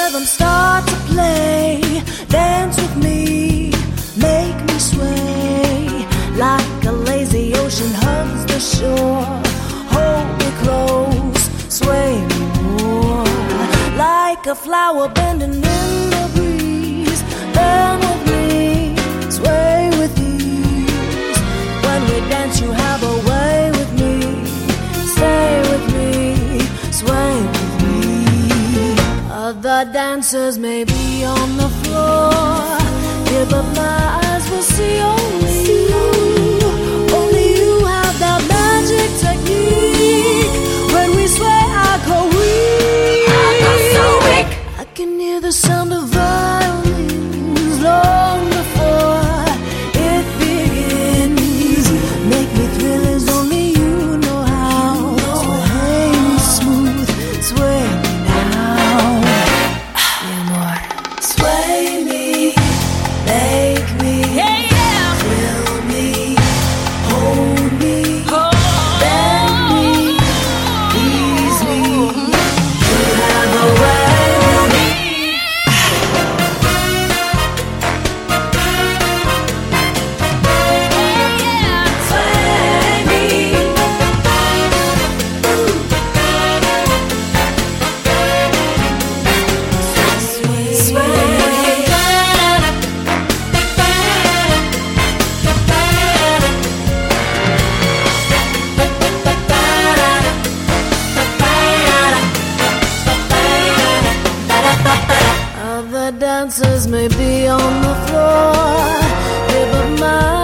rhythm start to play. Dance with me, make me sway. Like a lazy ocean hugs the shore. Hold me close, sway me more. Like a flower bending in the breeze. Bend with me, sway with ease. When we dance you have a way with me. Stay with me, sway with me. Other dancers may be on the floor. Yeah, but my eyes will see only you. Only you have that magic technique. When we sway, I go weak. I go so weak. I can hear the sound of violins long before it begins. Make me thrill as only you know how. Sway me smooth, sway me now. Mi amor, sway me, make me, thrill me, hold me, bend me, ease me. You have a way with me. Sway me. Other dancers may be on the floor, yeah, but my